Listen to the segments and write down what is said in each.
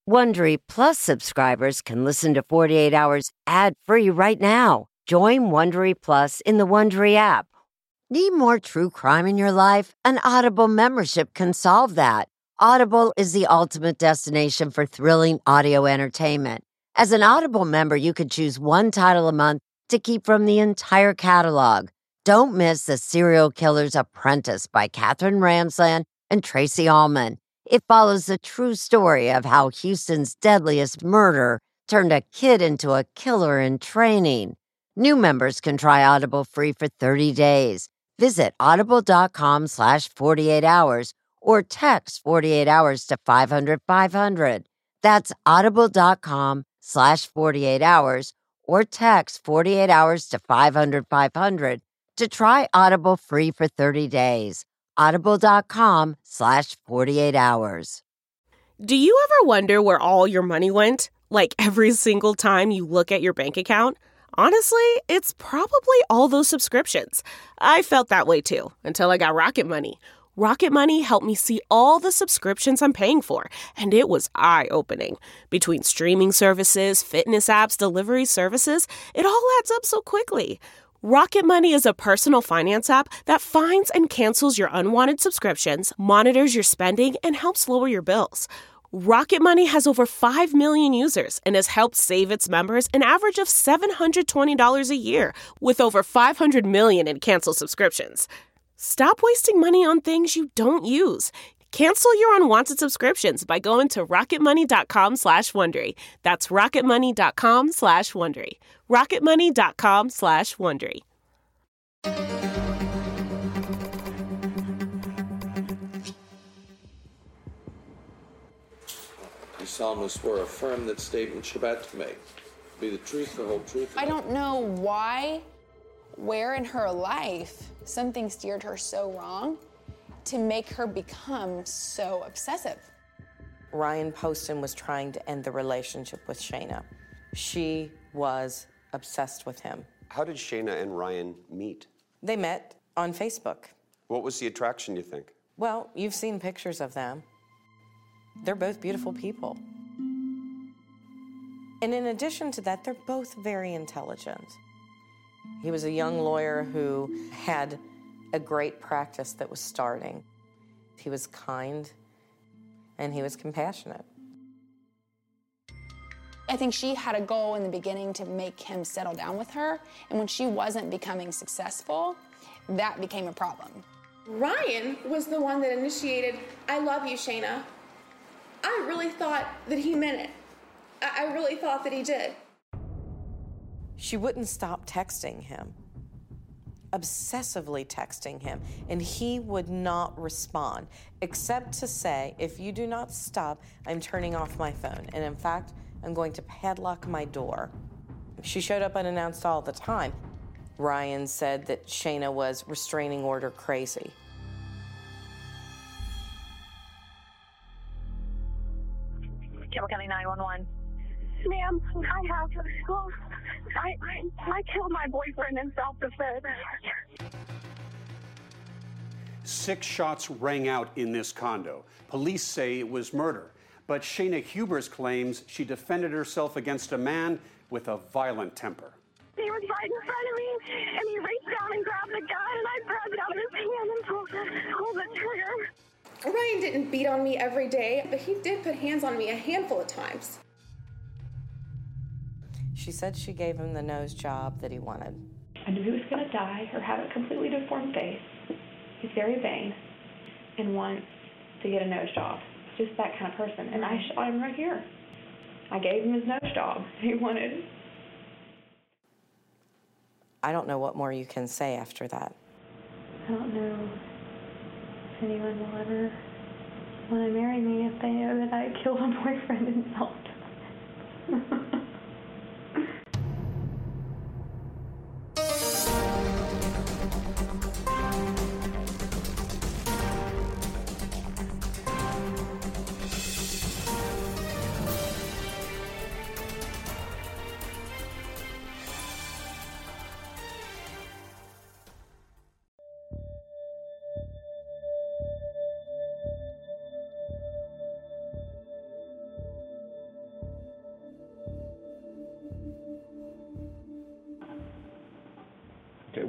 Wondery Plus subscribers can listen to 48 Hours ad-free right now. Join Wondery Plus in the Wondery app. Need more true crime in your life? An Audible membership can solve that. Audible is the ultimate destination for thrilling audio entertainment. As an Audible member, you can choose one title a month to keep from the entire catalog. Don't miss The Serial Killer's Apprentice by Katherine Ramsland and Tracy Ullman. It follows the true story of how Houston's deadliest murder turned a kid into a killer in training. New members can try Audible free for 30 days. Visit audible.com/48 hours or text 48 hours to 500-500. That's audible.com/48 hours or text 48 hours to 500-500 to try Audible free for 30 days. Audible.com/48 hours. Do you ever wonder where all your money went? Like every single time you look at your bank account? Honestly, it's probably all those subscriptions. I felt that way too, until I got Rocket Money. Rocket Money helped me see all the subscriptions I'm paying for, and it was eye-opening. Between streaming services, fitness apps, delivery services, it all adds up so quickly. Rocket Money is a personal finance app that finds and cancels your unwanted subscriptions, monitors your spending, and helps lower your bills. Rocket Money has over 5 million users and has helped save its members an average of $720 a year, with over 500 million in canceled subscriptions. Stop wasting money on things you don't use. Cancel your unwanted subscriptions by going to rocketmoney.com/Wondery. That's rocketmoney.com/Wondery. rocketmoney.com/Wondery. You solemnly swore or affirm that statement you're about to make be the truth, the whole truth. I don't know why, where in her life something steered her so wrong to make her become so obsessive. Ryan Poston was trying to end the relationship with Shayna. She was obsessed with him. How did Shayna and Ryan meet? They met on Facebook. What was the attraction, you think? Well, you've seen pictures of them. They're both beautiful people. And in addition to that, they're both very intelligent. He was a young lawyer who had a great practice that was starting. He was kind and he was compassionate. I think she had a goal in the beginning to make him settle down with her, and when she wasn't becoming successful, that became a problem. Ryan was the one that initiated, "I love you, Shayna." I really thought that he meant it. I really thought that he did. She wouldn't stop texting him, obsessively texting him, and he would not respond, except to say, "If you do not stop, I'm turning off my phone. And in fact, I'm going to padlock my door." She showed up unannounced all the time. Ryan said that Shayna was restraining order crazy. Campbell County 911. Ma'am, I killed my boyfriend in self-defense. 6 shots rang out in this condo. Police say it was murder, but Shayna Hubers claims she defended herself against a man with a violent temper. He was right in front of me, and he reached down and grabbed the gun, and I grabbed it out of his hand and pulled the trigger. Ryan didn't beat on me every day, but he did put hands on me a handful of times. She said she gave him the nose job that he wanted. I knew he was going to die or have a completely deformed face. He's very vain and wants to get a nose job. Just that kind of person. And I shot him right here. I gave him his nose job he wanted. I don't know what more you can say after that. I don't know if anyone will ever want to marry me if they know that I killed a boyfriend in self-defense.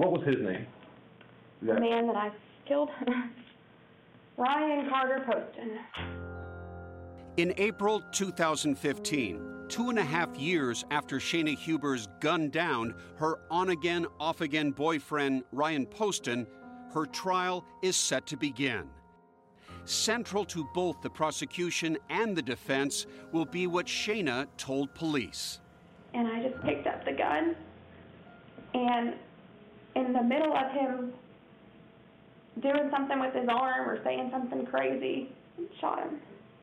what was his name? The man that I killed? Ryan Carter Poston. In April 2015, 2.5 years after Shayna Huber gunned down her on-again, off-again boyfriend, Ryan Poston, her trial is set to begin. Central to both the prosecution and the defense will be what Shayna told police. And I just picked up the gun, and in the middle of him doing something with his arm or saying something crazy, shot him.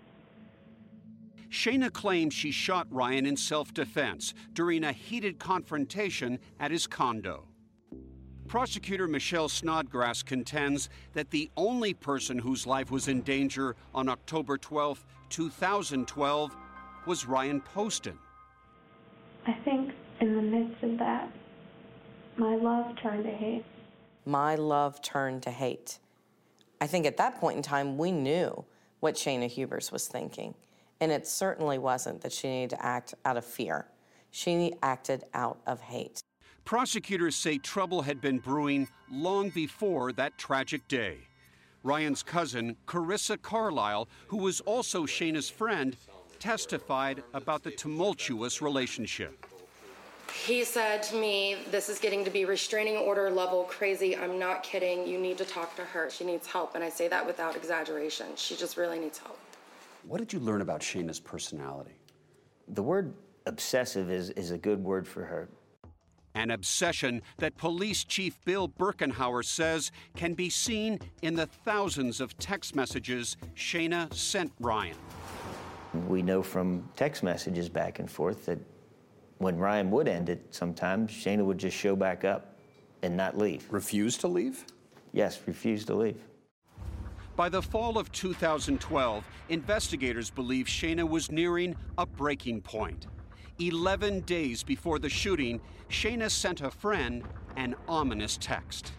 Shayna claims she shot Ryan in self-defense during a heated confrontation at his condo. Prosecutor Michelle Snodgrass contends that the only person whose life was in danger on October 12, 2012, was Ryan Poston. I think in the midst of that, my love turned to hate. My love turned to hate. I think at that point in time, we knew what Shayna Huber was thinking. And it certainly wasn't that she needed to act out of fear. She acted out of hate. Prosecutors say trouble had been brewing long before that tragic day. Ryan's cousin, Carissa Carlisle, who was also Shayna's friend, testified about the tumultuous relationship. He said to me, "This is getting to be restraining order level crazy. I'm not kidding. You need to talk to her. She needs help." And I say that without exaggeration. She just really needs help. What did you learn about Shayna's personality? The word obsessive is a good word for her. An obsession that Police Chief Bill Birkenhauer says can be seen in the thousands of text messages Shayna sent Ryan. We know from text messages back and forth that when Ryan would end it, sometimes Shayna would just show back up and not leave. Refuse to leave? Yes, refuse to leave. By the fall of 2012, investigators believe Shayna was nearing a breaking point. 11 days before the shooting, Shayna sent a friend an ominous text.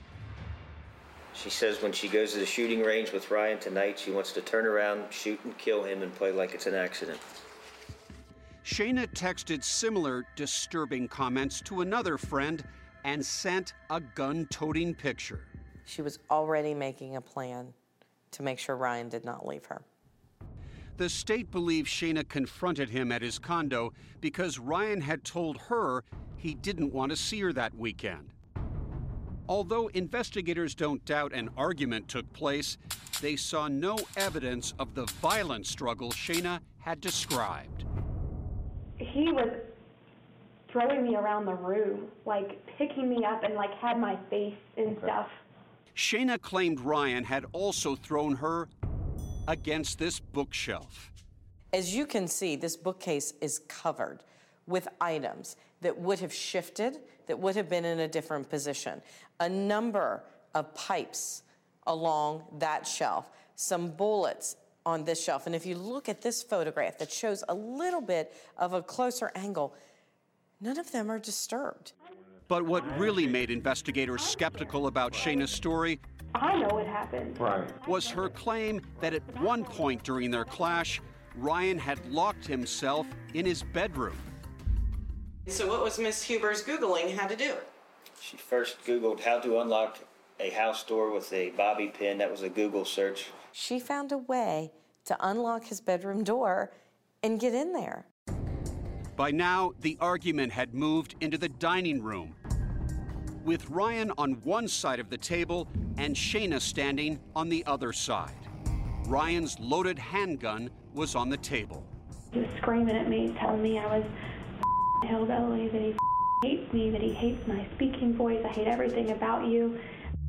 She says when she goes to the shooting range with Ryan tonight, she wants to turn around, shoot and kill him, and play like it's an accident. Shayna texted similar disturbing comments to another friend and sent a gun-toting picture. She was already making a plan to make sure Ryan did not leave her. The state believes Shayna confronted him at his condo because Ryan had told her he didn't want to see her that weekend. Although investigators don't doubt an argument took place, they saw no evidence of the violent struggle Shayna had described. He was throwing me around the room, like picking me up and like had my face and stuff. Shayna claimed Ryan had also thrown her against this bookshelf. As you can see, this bookcase is covered with items that would have shifted, that would have been in a different position. A number of pipes along that shelf, some bullets on this shelf. And if you look at this photograph that shows a little bit of a closer angle, none of them are disturbed. But what really made investigators skeptical about Shayna's story I know what happened. was her claim that at one point during their clash, Ryan had locked himself in his bedroom. So what was Miss Huber's Googling how to do it? She first Googled how to unlock a house door with a bobby pin. That was a Google search. She found a way to unlock his bedroom door and get in there. By now, the argument had moved into the dining room, with Ryan on one side of the table and Shayna standing on the other side. Ryan's loaded handgun was on the table. He was screaming at me, telling me I was a hillbilly, that he hates me, that he hates my speaking voice, I hate everything about you.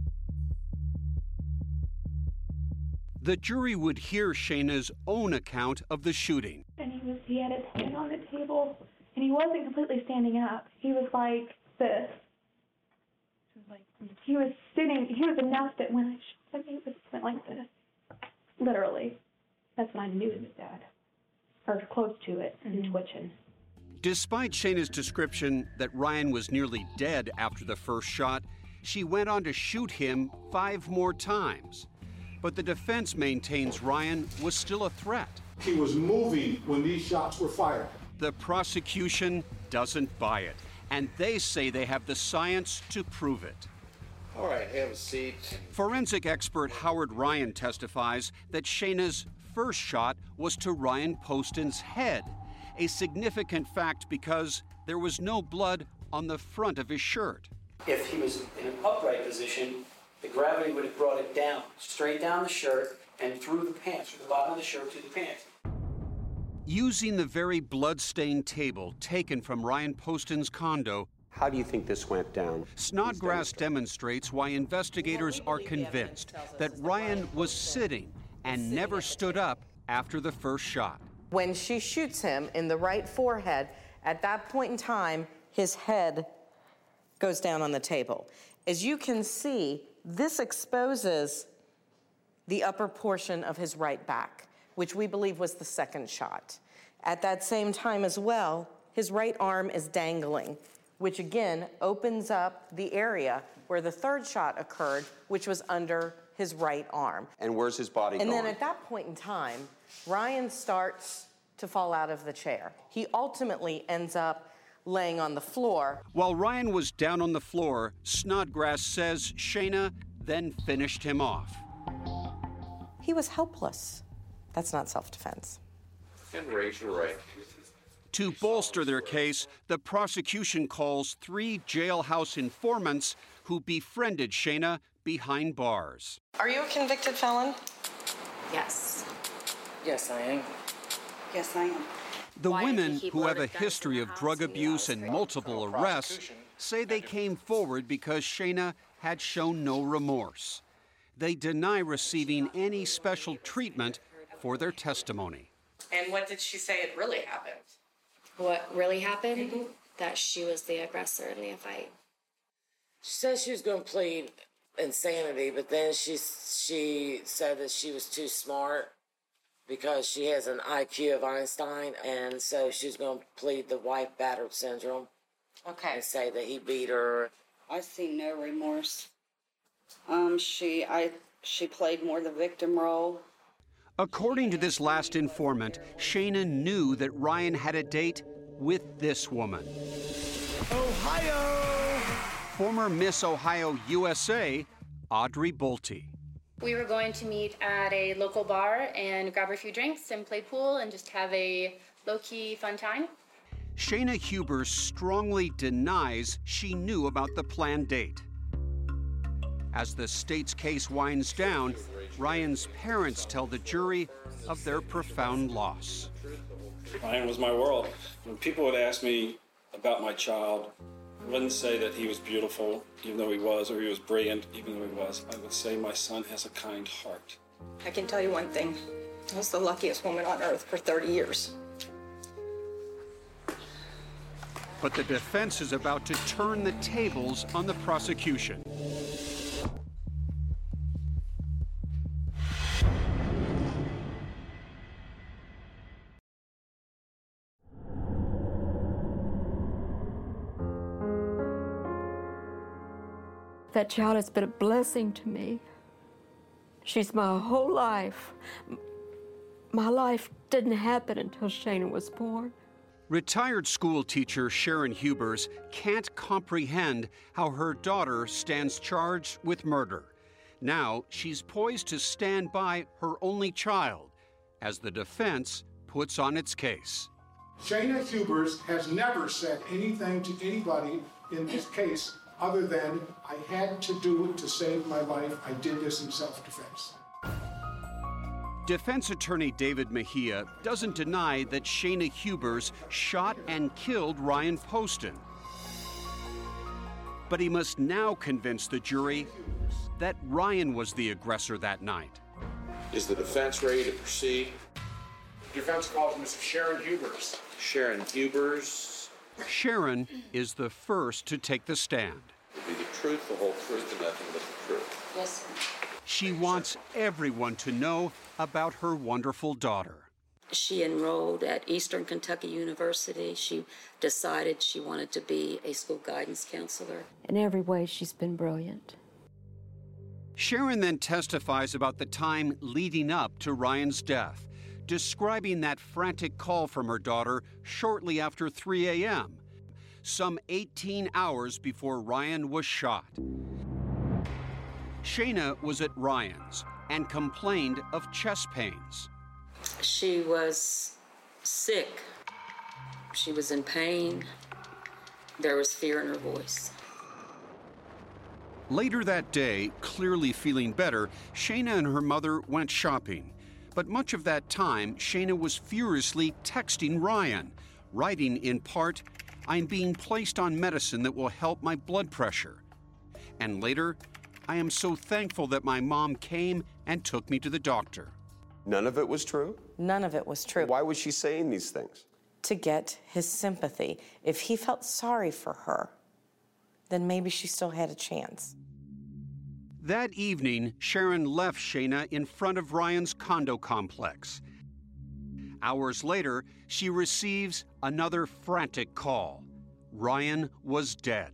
The jury would hear Shayna's own account of the shooting. And he had his hand on the table, and he wasn't completely standing up. He was like this. He was sitting, he was enough that when I shot him, he went like this. Literally. That's when I knew he was dead. Or close to it, and twitching. Despite Shayna's description that Ryan was nearly dead after the first shot, she went on to shoot him 5 more times. But the defense maintains Ryan was still a threat. He was moving when these shots were fired. The prosecution doesn't buy it, and they say they have the science to prove it. All right, have a seat. Forensic expert Howard Ryan testifies that Shayna's first shot was to Ryan Poston's head, a significant fact because there was no blood on the front of his shirt. If he was in an upright position, the gravity would have brought it down, straight down the shirt and through the pants, from the bottom of the shirt to the pants. Using the very blood-stained table taken from Ryan Poston's condo, how do you think this went down? Snodgrass demonstrates why investigators are convinced that Ryan was sitting and never stood up after the first shot. When she shoots him in the right forehead, at that point in time, his head goes down on the table. As you can see, this exposes the upper portion of his right back, which we believe was the second shot. At that same time as well, his right arm is dangling, which again opens up the area where the third shot occurred, which was under his right arm. And where's his body going? And then at that point in time, Ryan starts to fall out of the chair. He ultimately ends up laying on the floor. While Ryan was down on the floor, Snodgrass says Shayna then finished him off. He was helpless. That's not self-defense. And raise your right. To bolster their case, the prosecution calls 3 jailhouse informants who befriended Shayna behind bars. Are you a convicted felon? Yes. Yes, I am. Yes, I am. The women, who have a history of drug abuse and multiple arrests, say they came forward because Shayna had shown no remorse. They deny receiving any special treatment for their testimony. And what did she say had really happened? What really happened? That she was the aggressor in the fight. She said she was going to plead insanity, but then she said that she was too smart because she has an IQ of Einstein, and so she's going to plead the wife battered syndrome. Okay. And say that he beat her. I see no remorse. She played more the victim role. According to this last informant, Shayna knew that Ryan had a date with this woman. Ohio! Former Miss Ohio USA, Audrey Bolte. We were going to meet at a local bar and grab a few drinks and play pool and just have a low-key fun time. Shayna Hubers strongly denies she knew about the planned date. As the state's case winds down, Ryan's parents tell the jury of their profound loss. Ryan was my world. When people would ask me about my child, I wouldn't say that he was beautiful, even though he was, or he was brilliant, even though he was. I would say my son has a kind heart. I can tell you one thing. I was the luckiest woman on earth for 30 years. But the defense is about to turn the tables on the prosecution. That child has been a blessing to me. She's my whole life. My life didn't happen until Shayna was born. Retired school teacher Sharon Hubers can't comprehend how her daughter stands charged with murder. Now she's poised to stand by her only child as the defense puts on its case. Shayna Hubers has never said anything to anybody in this case other than, I had to do it to save my life. I did this in self-defense. Defense attorney David Mejia doesn't deny that Shayna Hubers shot and killed Ryan Poston. But he must now convince the jury that Ryan was the aggressor that night. Is the defense ready to proceed? Defense calls Mrs. Sharon Hubers. Sharon Hubers. Sharon is the first to take the stand. To be the truth, the whole truth, and nothing but the truth. Yes, sir. She wants everyone to know about her wonderful daughter. She enrolled at Eastern Kentucky University. She decided she wanted to be a school guidance counselor. In every way, she's been brilliant. Sharon then testifies about the time leading up to Ryan's death, describing that frantic call from her daughter shortly after 3 a.m., some 18 hours before Ryan was shot. Shayna was at Ryan's and complained of chest pains. She was sick. She was in pain. There was fear in her voice. Later that day, clearly feeling better, Shayna and her mother went shopping. But much of that time, Shayna was furiously texting Ryan, writing in part, "I'm being placed on medicine that will help my blood pressure." And later, "I am so thankful that my mom came and took me to the doctor." None of it was true? None of it was true. Why was she saying these things? To get his sympathy. If he felt sorry for her, then maybe she still had a chance. That evening, Sharon left Shayna in front of Ryan's condo complex. Hours later, she receives another frantic call. Ryan was dead.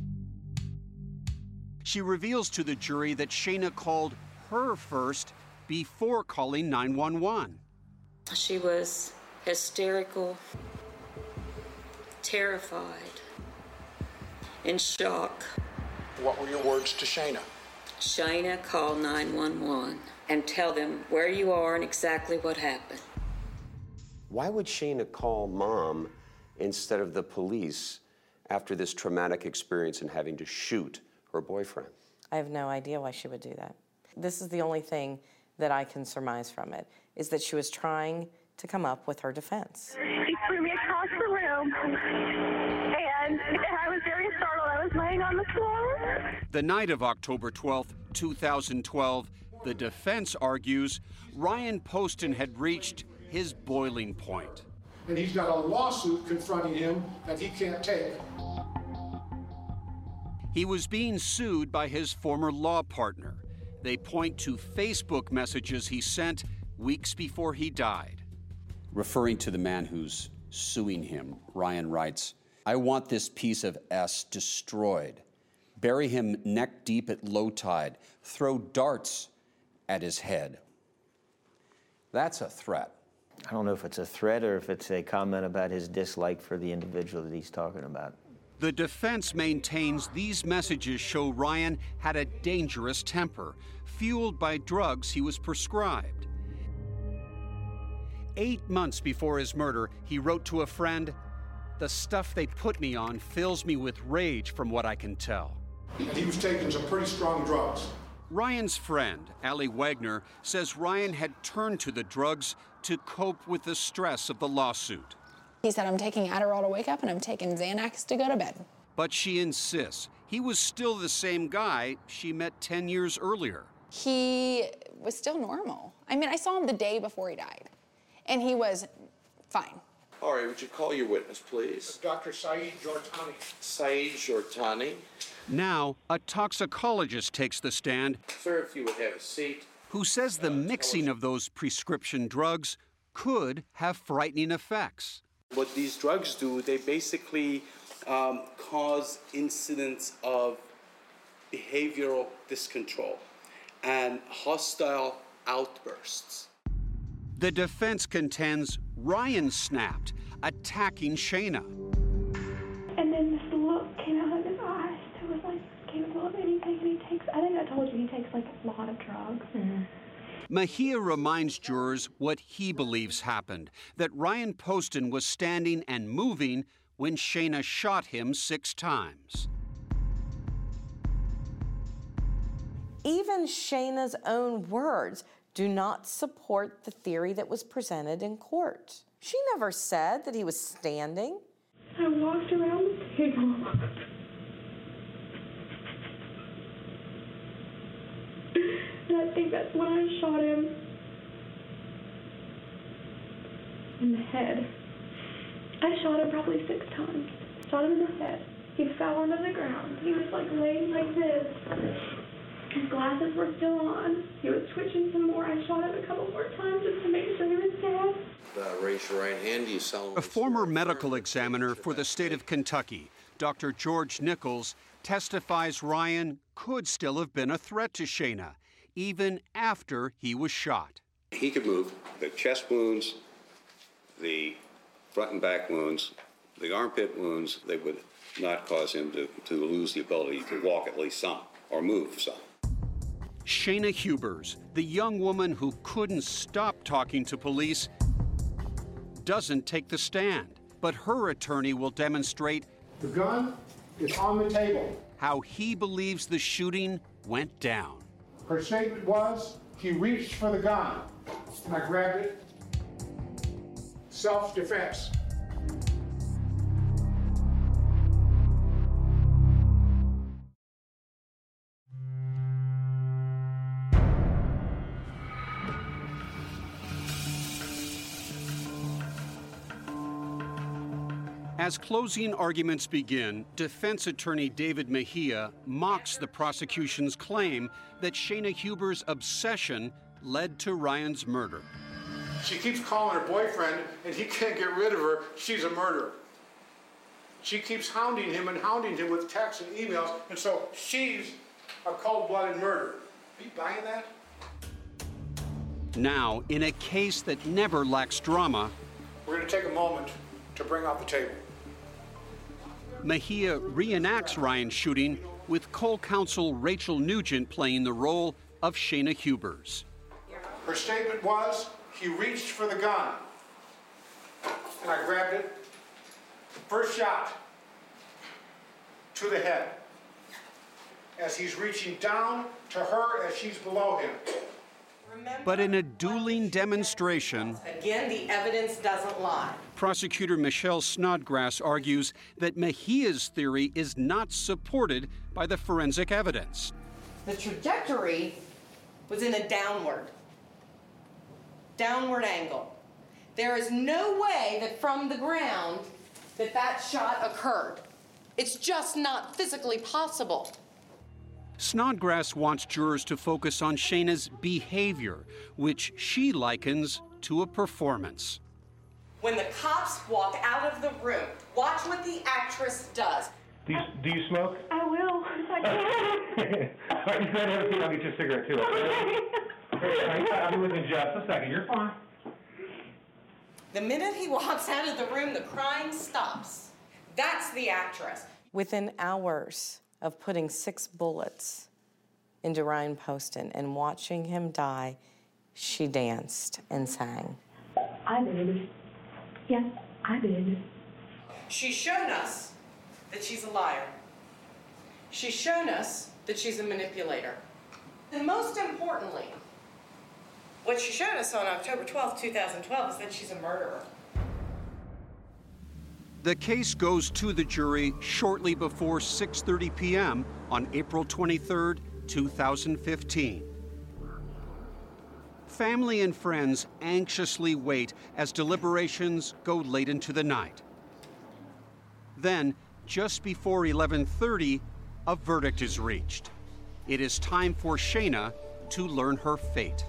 She reveals to the jury that Shayna called her first before calling 911. She was hysterical, terrified, in shock. What were your words to Shayna? Shayna, call 911 and tell them where you are and exactly what happened. Why would Shayna call mom instead of the police after this traumatic experience and having to shoot her boyfriend? I have no idea why she would do that. This is the only thing that I can surmise from it, is that she was trying to come up with her defense. She threw me across the room, and I was very startled. I was laying on the floor. The night of October 12th, 2012, the defense argues Ryan Poston had reached his boiling point. And he's got a lawsuit confronting him that he can't take. He was being sued by his former law partner. They point to Facebook messages he sent weeks before he died. Referring to the man who's suing him, Ryan writes, "I want this piece of S destroyed. Bury him neck deep at low tide. Throw darts at his head." That's a threat. I don't know if it's a threat or if it's a comment about his dislike for the individual that he's talking about. The defense maintains these messages show Ryan had a dangerous temper, fueled by drugs he was prescribed. 8 months before his murder, he wrote to a friend, "The stuff they put me on fills me with rage from what I can tell." And he was taking some pretty strong drugs. Ryan's friend, Allie Wagner, says Ryan had turned to the drugs to cope with the stress of the lawsuit. He said, "I'm taking Adderall to wake up and I'm taking Xanax to go to bed." But she insists he was still the same guy she met 10 years earlier. He was still normal. I mean, I saw him the day before he died, and he was fine. All right, would you call your witness, please? Dr. Saeed Jortani. Saeed Jortani. Now, a toxicologist takes the stand. Sir, if you would have a seat. Who says the mixing of those prescription drugs could have frightening effects. What these drugs do, they basically cause incidents of behavioral discontrol and hostile outbursts. The defense contends Ryan snapped, attacking Shayna. And then this look came out of his eyes. It was like capable of anything. And I think I told you, he takes like a lot of drugs. Mejia reminds jurors what he believes happened, that Ryan Poston was standing and moving when Shayna shot him 6 times. Even Shayna's own words do not support the theory that was presented in court. She never said that he was standing. I walked around the table. And I think that's when I shot him in the head. I shot him probably 6 times. Shot him in the head. He fell onto the ground. He was like laying like this. His glasses were still on. He was twitching some more. I shot him a couple more times just to make sure he was dead. Raise your right hand. Do you solemnly A former medical examiner for the state of Kentucky, Dr. George Nichols, testifies Ryan could still have been a threat to Shayna, even after he was shot. He could move. The chest wounds, the front and back wounds, the armpit wounds, they would not cause him to lose the ability to walk at least some or move some. Shayna Hubers, the young woman who couldn't stop talking to police, doesn't take the stand, but her attorney will demonstrate The gun is on the table. how he believes the shooting went down. Her statement was, he reached for the gun, and I grabbed it. Self-defense. As closing arguments begin, defense attorney David Mejia mocks the prosecution's claim that Shayna Hubers' obsession led to Ryan's murder. She keeps calling her boyfriend, and he can't get rid of her. She's a murderer. She keeps hounding him with texts and emails, and so she's a cold-blooded murderer. Are you buying that? Now, in a case that never lacks drama, We're going to take a moment to bring out the table. Mejia reenacts Ryan's shooting with co-counsel Rachel Nugent playing the role of Shayna Hubers. Her statement was, he reached for the gun, and I grabbed it. First shot to the head as he's reaching down to her as she's below him. But in a dueling demonstration, Again, the evidence doesn't lie. prosecutor Michelle Snodgrass argues that Mejia's theory is not supported by the forensic evidence. The trajectory was in a downward angle. There is no way that from the ground that shot occurred. It's just not physically possible. Snodgrass wants jurors to focus on Shayna's behavior, which she likens to a performance. When the cops walk out of the room, watch what the actress does. Do you smoke? I will. I can. All right, you can have a seat. I'll get you a cigarette too. Okay? I'll be with you in just a second. You're fine. The minute he walks out of the room, the crime stops. That's the actress. Within hours of putting 6 bullets into Ryan Poston and watching him die, she danced and sang. I did. Yes, I did. She's shown us that she's a liar. She's shown us that she's a manipulator. And most importantly, what she showed us on October 12th, 2012 is that she's a murderer. The case goes to the jury shortly before 6:30 p.m. on April 23, 2015. Family and friends anxiously wait as deliberations go late into the night. Then, just before 11:30, a verdict is reached. It is time for Shayna to learn her fate.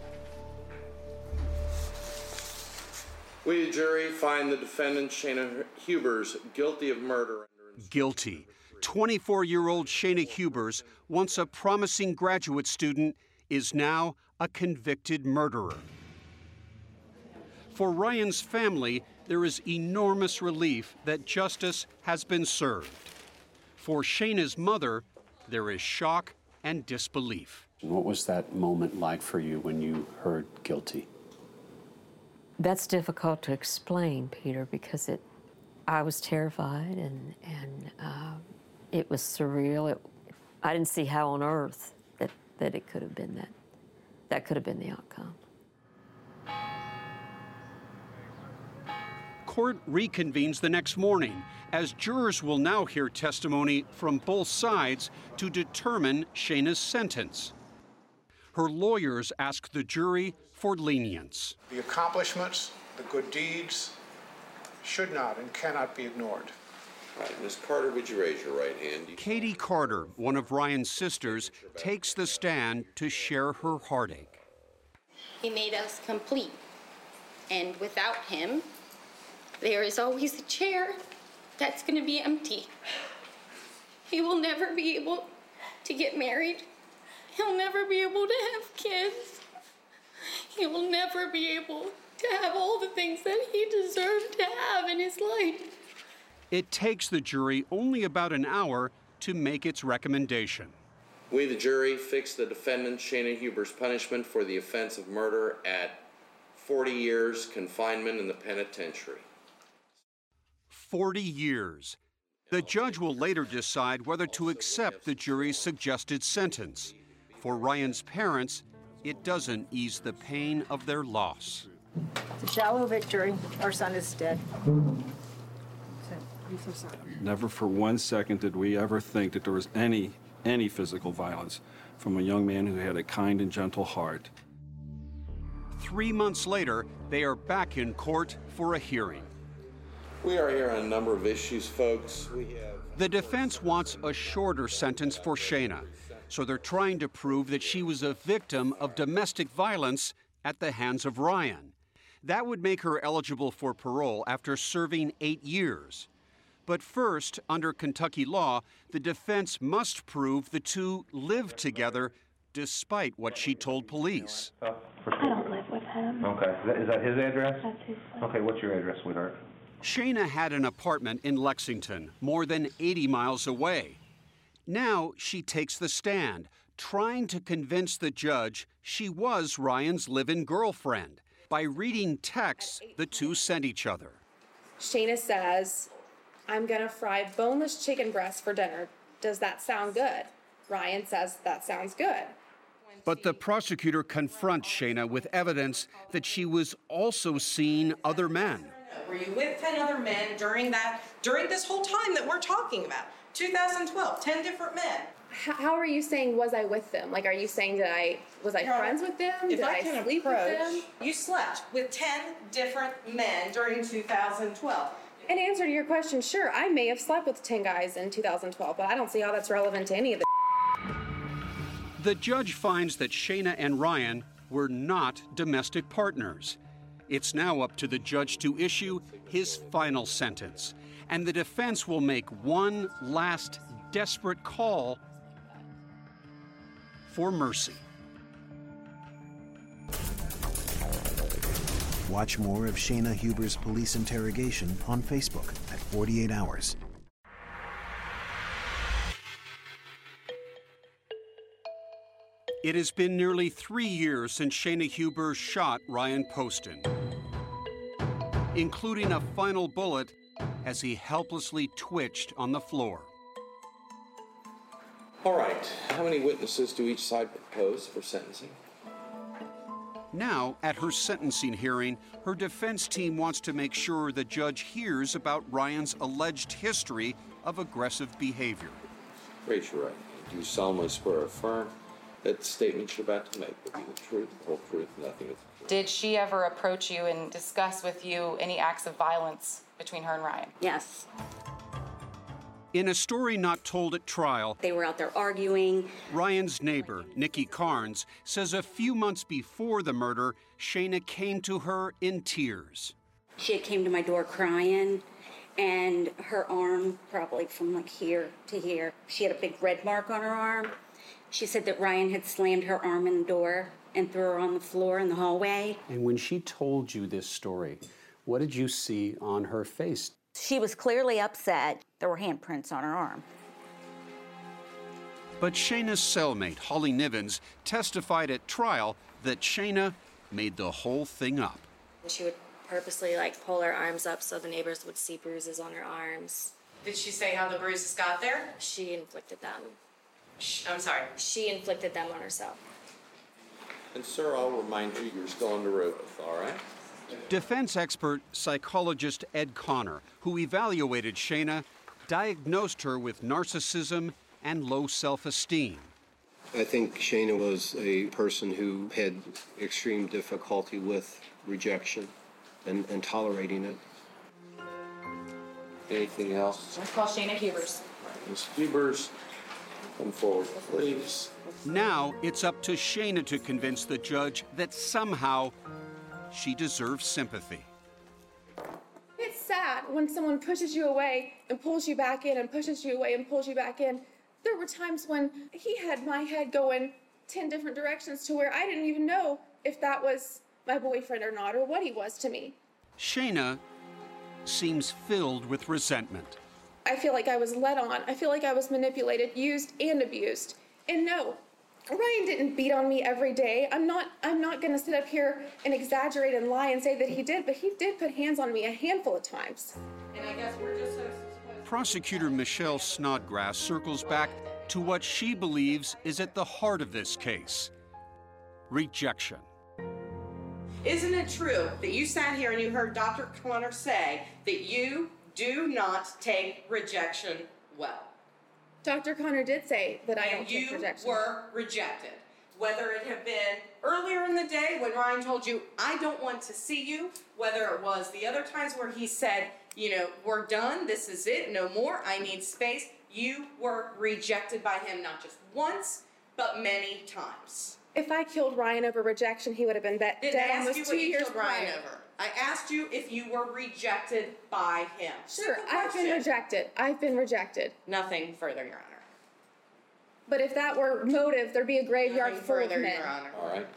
We, the jury, find the defendant, Shayna Hubers, guilty of murder. Guilty. 24-year-old Shayna Hubers, once a promising graduate student, is now a convicted murderer. For Ryan's family, there is enormous relief that justice has been served. For Shayna's mother, there is shock and disbelief. What was that moment like for you when you heard guilty? That's difficult to explain, Peter, because I was terrified and it was surreal. I didn't see how on earth that it could have been that could have been the outcome. Court reconvenes the next morning, as jurors will now hear testimony from both sides to determine Shayna's sentence. Her lawyers ask the jury for lenience. The accomplishments, the good deeds, should not and cannot be ignored. All right, Ms. Carter, would you raise your right hand? Katie Carter, one of Ryan's sisters, takes the stand to share her heartache. He made us complete. And without him, there is always a chair that's going to be empty. He will never be able to get married. He'll never be able to have kids. He will never be able to have all the things that he deserved to have in his life. It takes the jury only about an hour to make its recommendation. We, the jury, fixed the defendant Shayna Huber's punishment for the offense of murder at 40 years confinement in the penitentiary. 40 years. The judge will later decide whether to accept the jury's suggested sentence. For Ryan's parents, it doesn't ease the pain of their loss. It's a shallow victory. Our son is dead. I'm so sorry. Never for 1 second did we ever think that there was any physical violence from a young man who had a kind and gentle heart. 3 months later, they are back in court for a hearing. We are here on a number of issues, folks. The defense wants a shorter sentence for Shayna, so they're trying to prove that she was a victim of domestic violence at the hands of Ryan. That would make her eligible for parole after serving 8 years. But first, under Kentucky law, the defense must prove the two lived together despite what she told police. I don't live with him. Okay, is that his address? That's his place. Okay, what's your address, sweetheart? Shayna had an apartment in Lexington, more than 80 miles away. Now she takes the stand, trying to convince the judge she was Ryan's live-in girlfriend by reading texts the two sent each other. Shayna says, "I'm gonna fry boneless chicken breast for dinner. Does that sound good?" Ryan says, "That sounds good." But the prosecutor confronts Shayna with evidence that she was also seeing other men. Were you with 10 other men during this whole time that we're talking about? 2012, 10 different men. How are you saying was I with them? Like, are you saying was I friends with them? If Did I I can sleep with them? approach, you slept with 10 different men during 2012. In answer to your question, sure, I may have slept with 10 guys in 2012, but I don't see how that's relevant to any of the. The judge finds that Shayna and Ryan were not domestic partners. It's now up to the judge to issue his final sentence, and the defense will make one last desperate call for mercy. Watch more of Shayna Huber's police interrogation on Facebook at 48 Hours. It has been nearly 3 years since Shayna Huber shot Ryan Poston, including a final bullet as he helplessly twitched on the floor. All right, how many witnesses do each side propose for sentencing? Now, at her sentencing hearing, her defense team wants to make sure the judge hears about Ryan's alleged history of aggressive behavior. Raise your right hand. Do you solemnly swear or affirm that the statement you're about to make will be the truth, the whole truth, nothing but the truth? Did she ever approach you and discuss with you any acts of violence between her and Ryan? Yes. In a story not told at trial, They were out there arguing. Ryan's neighbor, Nikki Carnes, says a few months before the murder, Shayna came to her in tears. She had came to my door crying, and her arm, probably from like here to here, she had a big red mark on her arm. She said that Ryan had slammed her arm in the door and threw her on the floor in the hallway. And when she told you this story, what did you see on her face? She was clearly upset. There were handprints on her arm. But Shayna's cellmate, Holly Nivens, testified at trial that Shayna made the whole thing up. She would purposely pull her arms up so the neighbors would see bruises on her arms. Did she say how the bruises got there? She inflicted them. I'm sorry. She inflicted them on herself. And sir, I'll remind you, you're still under oath, all right? Defense expert psychologist Ed Connor, who evaluated Shayna, diagnosed her with narcissism and low self-esteem. I think Shayna was a person who had extreme difficulty with rejection and tolerating it. Anything else? Let's call Shayna Hubers. Ms. Hubers, come forward, please. Now it's up to Shayna to convince the judge that somehow she deserves sympathy. It's sad when someone pushes you away and pulls you back in and pushes you away and pulls you back in. There were times when he had my head going 10 different directions to where I didn't even know if that was my boyfriend or not, or what he was to me. Shayna seems filled with resentment. I feel like I was led on. I feel like I was manipulated, used, and abused. And no, Ryan didn't beat on me every day. I'm not going to sit up here and exaggerate and lie and say that he did, but he did put hands on me a handful of times. And I guess we're just so... Prosecutor Michelle Snodgrass circles back to what she believes is at the heart of this case: rejection. Isn't it true that you sat here and you heard Dr. Connor say that you do not take rejection well? Dr. Connor did say that I don't take rejection. You were rejected. Whether it had been earlier in the day when Ryan told you, I don't want to see you, whether it was the other times where he said, you know, we're done, this is it, no more, I need space, you were rejected by him not just once, but many times. If I killed Ryan over rejection, he would have been dead almost 2 years killed Ryan over. I asked you if you were rejected by him. Sure, I've been rejected. I've been rejected. Nothing further, Your Honor. But if that were motive, there'd be a graveyard Nothing full of further, men. Your Honor. All right.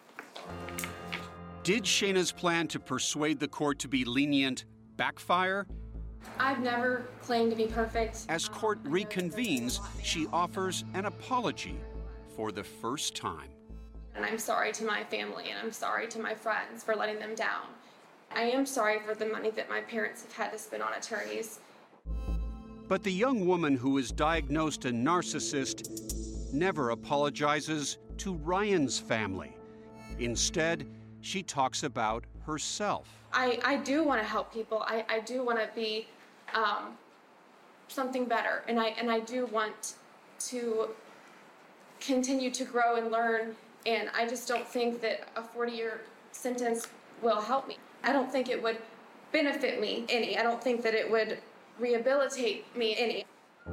Did Shayna's plan to persuade the court to be lenient backfire? I've never claimed to be perfect. As court reconvenes, she offers an apology for the first time. And I'm sorry to my family, and I'm sorry to my friends for letting them down. I am sorry for the money that my parents have had to spend on attorneys. But the young woman who is diagnosed a narcissist never apologizes to Ryan's family. Instead, she talks about herself. I do want to help people. I do want to be something better, and I do want to continue to grow and learn, and I just don't think that a 40-year sentence will help me. I don't think it would benefit me any. I don't think that it would rehabilitate me any.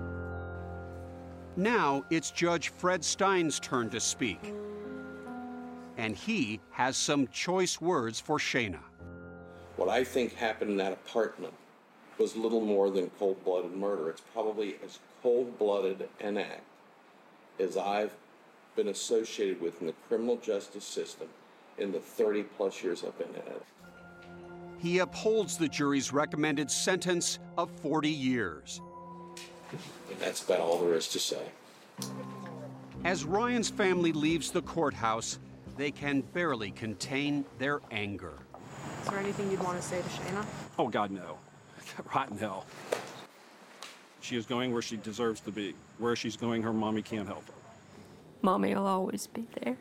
Now it's Judge Fred Stein's turn to speak. And he has some choice words for Shayna. What I think happened in that apartment was little more than cold-blooded murder. It's probably as cold-blooded an act as I've been associated with in the criminal justice system in the 30-plus years I've been in it. He upholds the jury's recommended sentence of 40 years. And that's about all there is to say. As Ryan's family leaves the courthouse, they can barely contain their anger. Is there anything you'd want to say to Shayna? Oh, God, no. Rotten hell. She is going where she deserves to be. Where she's going, her mommy can't help her. Mommy will always be there.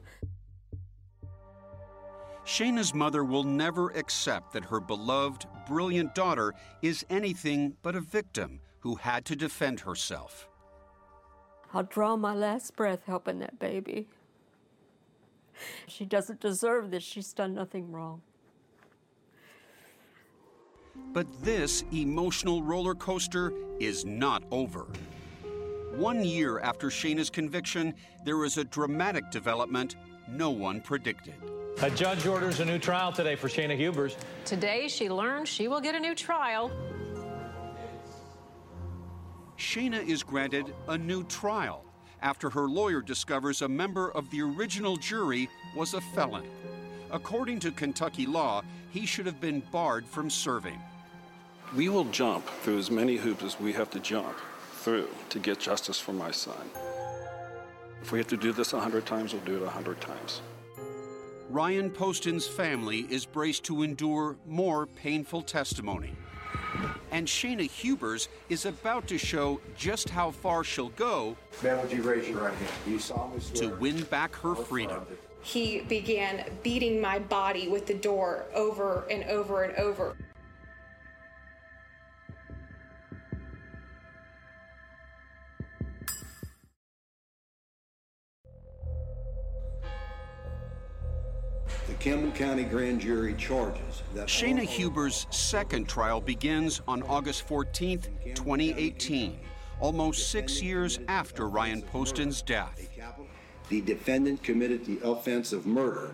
Shayna's mother will never accept that her beloved, brilliant daughter is anything but a victim who had to defend herself. I'll draw my last breath helping that baby. She doesn't deserve this. She's done nothing wrong. But this emotional roller coaster is not over. 1 year after Shayna's conviction, there is a dramatic development no one predicted. A judge orders a new trial today for Shayna Hubers. Today, she learned she will get a new trial. Shayna is granted a new trial after her lawyer discovers a member of the original jury was a felon. According to Kentucky law, he should have been barred from serving. We will jump through as many hoops as we have to jump through to get justice for my son. If we have to do this 100 times, we'll do it 100 times. Ryan Poston's family is braced to endure more painful testimony. And Shayna Hubers is about to show just how far she'll go Ma'am, would you raise your right hand? Do you solemnly swear? to win back her freedom. He began beating my body with the door over and over and over. The Campbell County Grand Jury charges that Shayna Hubers' second trial begins on August 14, 2018, almost 6 years after Ryan Poston's death. the defendant committed the offense of murder.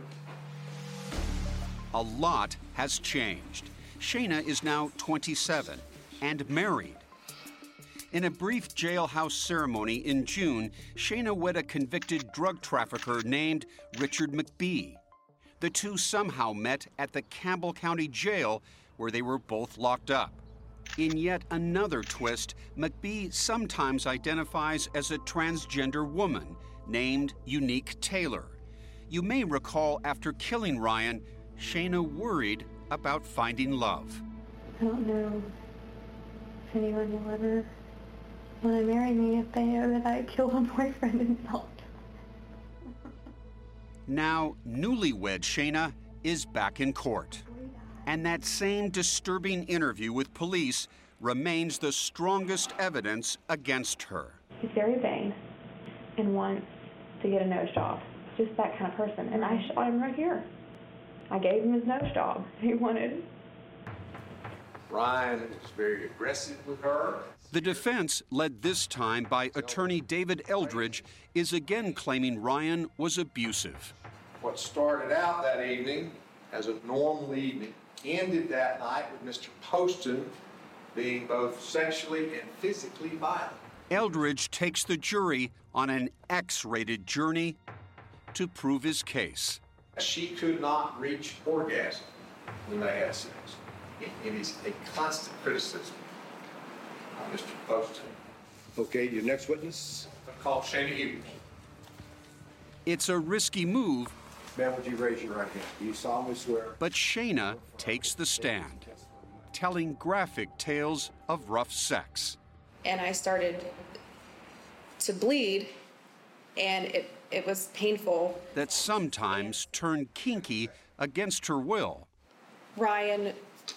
A lot has changed. Shayna is now 27 and married. In a brief jailhouse ceremony in June, Shayna wed a convicted drug trafficker named Richard McBee. The two somehow met at the Campbell County Jail, where they were both locked up. In yet another twist, McBee sometimes identifies as a transgender woman named Unique Taylor. You may recall after killing Ryan, Shayna worried about finding love. I don't know if anyone will ever want to marry me if they know that I killed a boyfriend and felt. Now, newlywed Shayna is back in court. And that same disturbing interview with police remains the strongest evidence against her. He's very vain and wants to get a nose job. Just that kind of person. And I shot him right here. I gave him his nose job. He wanted. Ryan is very aggressive with her. The defense, led this time by attorney David Eldridge, is again claiming Ryan was abusive. What started out that evening as a normal evening ended that night with Mr. Poston being both sexually and physically violent. Eldridge takes the jury on an X-rated journey to prove his case. She could not reach orgasm when they had sex. It is a constant criticism of Mr. Poston. Okay, your next witness? I call Shayna Hubers. It's a risky move. Ma'am, would you raise your right hand? Do you solemnly swear? But Shayna takes the stand, telling graphic tales of rough sex. And I started to bleed, and it was painful. That sometimes turned kinky against her will. Ryan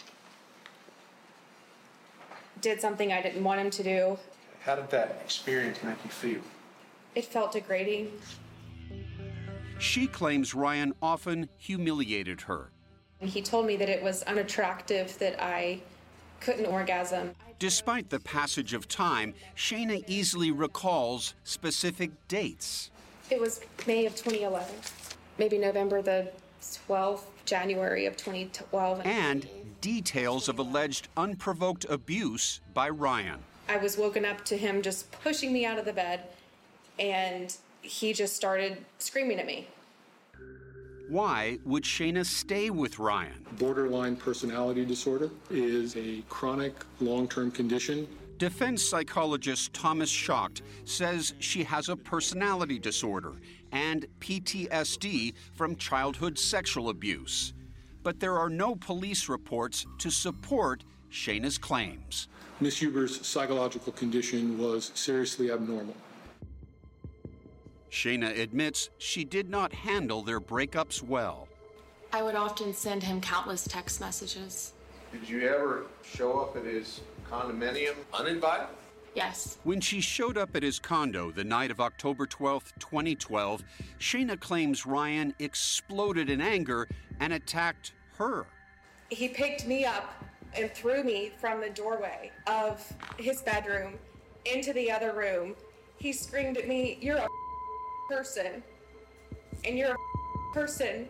did something I didn't want him to do. How did that experience make you feel? It felt degrading. She claims Ryan often humiliated her. He told me that it was unattractive that I couldn't orgasm. Despite the passage of time, Shayna easily recalls specific dates. It was May of 2011, maybe November the 12th, January of 2012. And details of alleged unprovoked abuse by Ryan. I was woken up to him just pushing me out of the bed, and he just started screaming at me. Why would Shayna stay with Ryan? Borderline personality disorder is a chronic, long-term condition. Defense psychologist Thomas Schacht says she has a personality disorder and PTSD from childhood sexual abuse. But there are no police reports to support Shayna's claims. Ms. Huber's psychological condition was seriously abnormal. Shayna admits she did not handle their breakups well. I would often send him countless text messages. Did you ever show up at his condominium uninvited? Yes. When she showed up at his condo the night of October 12, 2012, Shayna claims Ryan exploded in anger and attacked her. He picked me up and threw me from the doorway of his bedroom into the other room. He screamed at me, "You're a person, and you're a person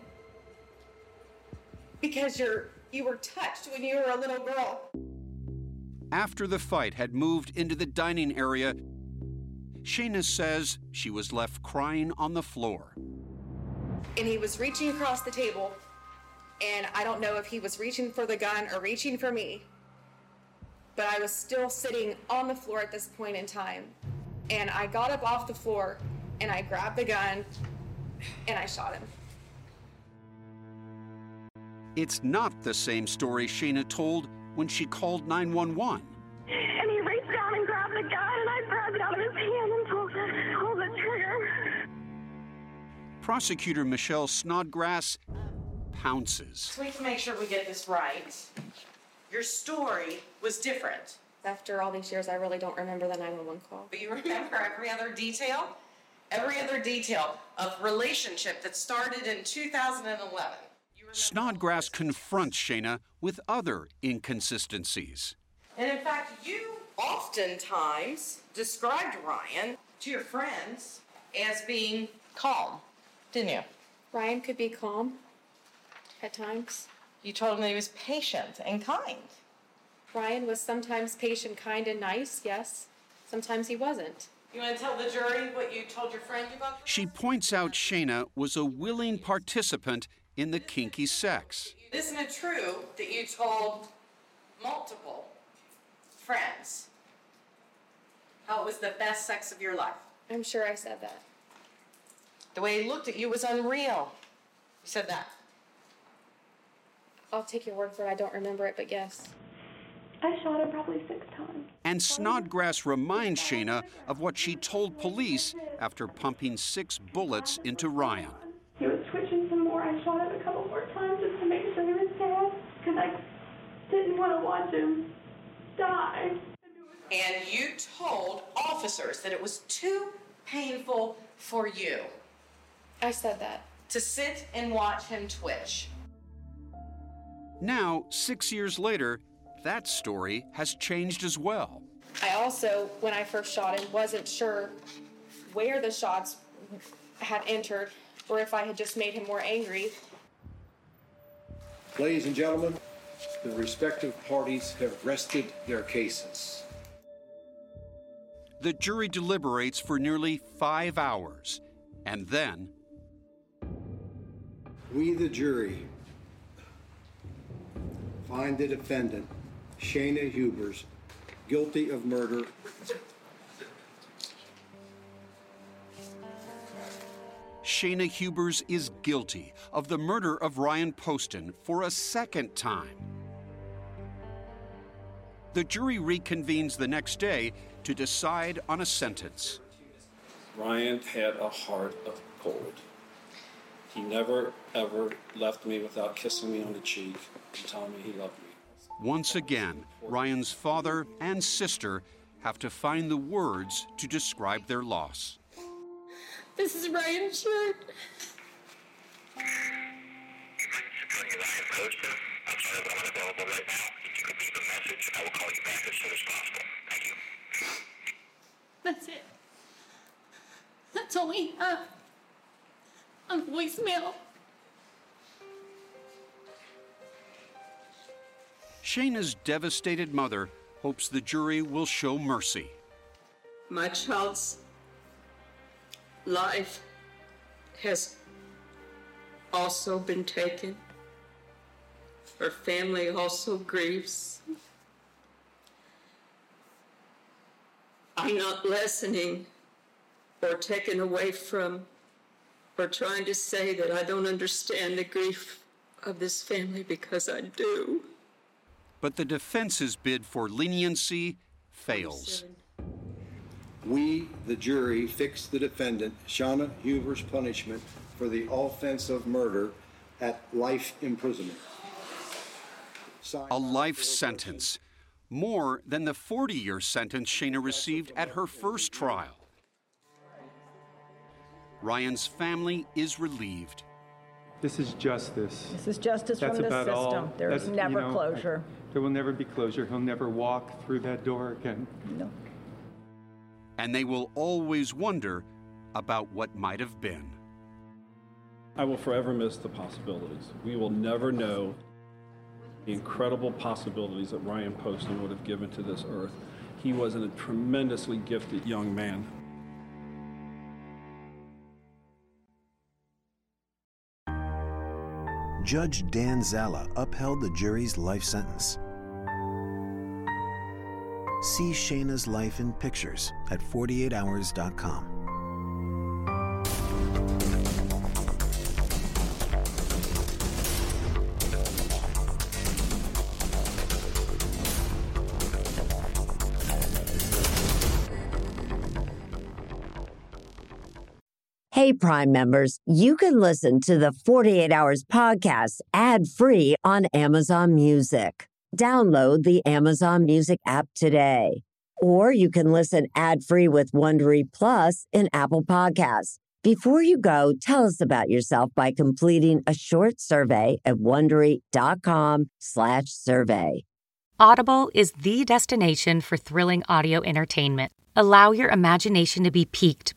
because you were touched when you were a little girl." After the fight had moved into the dining area, Shayna says she was left crying on the floor. And he was reaching across the table, and I don't know if he was reaching for the gun or reaching for me, but I was still sitting on the floor at this point in time. And I got up off the floor, and I grabbed the gun, and I shot him. It's not the same story Shayna told when she called 911. And he reached down and grabbed the gun, and I grabbed it out of his hand and pulled the trigger. Prosecutor Michelle Snodgrass pounces. So we can make sure we get this right. Your story was different. After all these years, I really don't remember the 911 call. But you remember every other detail? Every other detail of relationship that started in 2011. Snodgrass confronts Shayna with other inconsistencies. And in fact, you oftentimes described Ryan to your friends as being calm, didn't you? Ryan could be calm at times. You told him that he was patient and kind. Ryan was sometimes patient, kind, and nice, yes. Sometimes he wasn't. You want to tell the jury what you told your friend you got? She points out Shayna was a willing participant in the kinky sex. Isn't it true that you told multiple friends, how it was the best sex of your life. I'm sure I said that. The way he looked at you was unreal. You said that. I'll take your word for it. I don't remember it, but yes. I shot her probably 6 times. And Snodgrass reminds Shayna of what she told police after pumping 6 bullets into Ryan. He was twitching some more. I shot him a couple more times just to make sure he was dead, because I didn't want to watch him die. And you told officers that it was too painful for you. I said that. To sit and watch him twitch. Now, 6 years later, that story has changed as well. I also, when I first shot him, wasn't sure where the shots had entered or if I had just made him more angry. Ladies and gentlemen, the respective parties have rested their cases. The jury deliberates for nearly 5 hours, and then We, the jury, find the defendant, Shayna Hubers, guilty of murder. Shayna Hubers is guilty of the murder of Ryan Poston for a second time. The jury reconvenes the next day to decide on a sentence. Ryan had a heart of gold. He never, ever left me without kissing me on the cheek and telling me he loved me. Once again, Ryan's father and sister have to find the words to describe their loss. This is Ryan's shirt. That's it. That's all we have on voicemail. Shayna's devastated mother hopes the jury will show mercy. My child's life has also been taken. Her family also grieves. I'm not lessening or taking away from or trying to say that I don't understand the grief of this family, because I do. But the defense's bid for leniency fails. We, the jury, fix the defendant, Shayna Hubers' punishment for the offense of murder at life imprisonment. A life sentence, more than the 40-year sentence Shayna received at her first trial. Ryan's family is relieved. This is justice. This is justice That's from the about all. system. There is never closure. There will never be closure. He'll never walk through that door again. No. And they will always wonder about what might have been. I will forever miss the possibilities. We will never know the incredible possibilities that Ryan Poston would have given to this earth. He was a tremendously gifted young man. Judge Dan Zala upheld the jury's life sentence. See Shayna's life in pictures at 48hours.com. Hey, Prime members, you can listen to the 48 Hours podcast ad-free on Amazon Music. Download the Amazon Music app today. Or you can listen ad-free with Wondery Plus in Apple Podcasts. Before you go, tell us about yourself by completing a short survey at Wondery.com/survey. Audible is the destination for thrilling audio entertainment. Allow your imagination to be piqued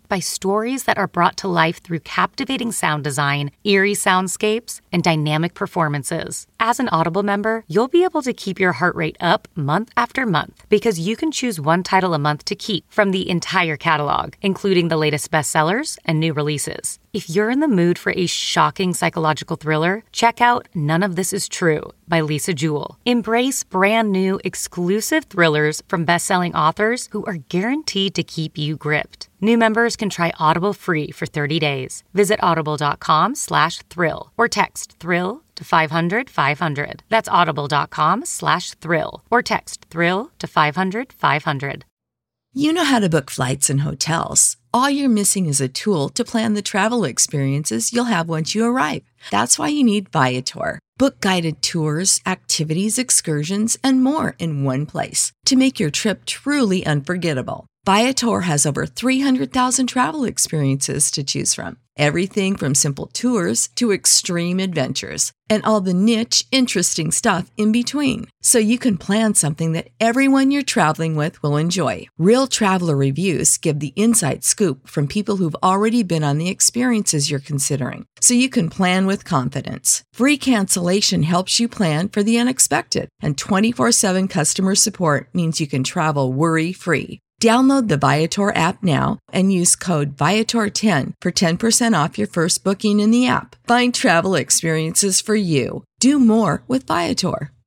by stories that are brought to life through captivating sound design, eerie soundscapes, and dynamic performances. As an Audible member, you'll be able to keep your heart rate up month after month because you can choose one title a month to keep from the entire catalog, including the latest bestsellers and new releases. If you're in the mood for a shocking psychological thriller, check out None of This Is True by Lisa Jewell. Embrace brand new, exclusive thrillers from best-selling authors who are guaranteed to keep you gripped. New members can try Audible free for 30 days. Visit audible.com/thrill or text thrill to 500-500. That's audible.com/thrill or text thrill to 500-500. You know how to book flights and hotels. All you're missing is a tool to plan the travel experiences you'll have once you arrive. That's why you need Viator. Book guided tours, activities, excursions, and more in one place to make your trip truly unforgettable. Viator has over 300,000 travel experiences to choose from. Everything from simple tours to extreme adventures and all the niche, interesting stuff in between. So you can plan something that everyone you're traveling with will enjoy. Real traveler reviews give the inside scoop from people who've already been on the experiences you're considering. So you can plan with confidence. Free cancellation helps you plan for the unexpected. And 24/7 customer support means you can travel worry-free. Download the Viator app now and use code Viator10 for 10% off your first booking in the app. Find travel experiences for you. Do more with Viator.